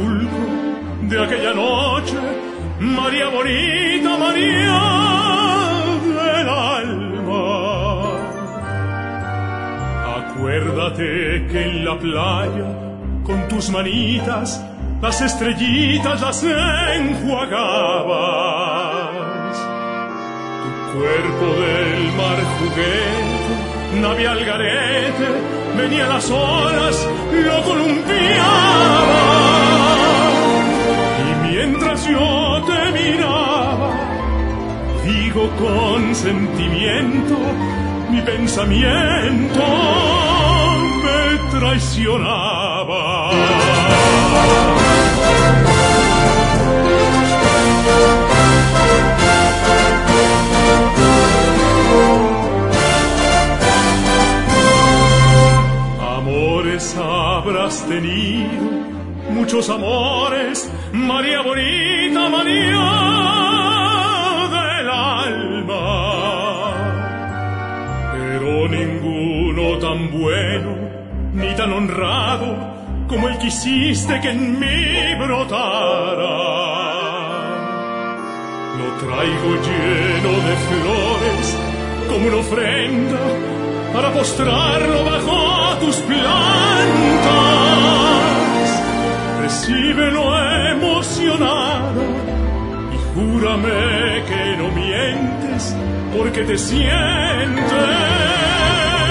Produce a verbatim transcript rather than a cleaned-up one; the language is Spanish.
sepulcro de aquella noche, María bonita, María del alma. Acuérdate que en la playa, con tus manitas, las estrellitas las enjuagabas. Tu cuerpo del mar juguete, nave al garete, venía las olas, lo columpiaba. Y mientras yo te miraba, digo con sentimiento, mi pensamiento me traicionaba. Amores habrás tenido, muchos amores, María bonita, María del alma, pero ninguno tan bueno ni tan honrado como el que hiciste que en mí brotara. Lo traigo lleno de flores como una ofrenda para postrarlo bajo tus plantas. Recíbelo emocionado y júrame que no mientes porque te sientes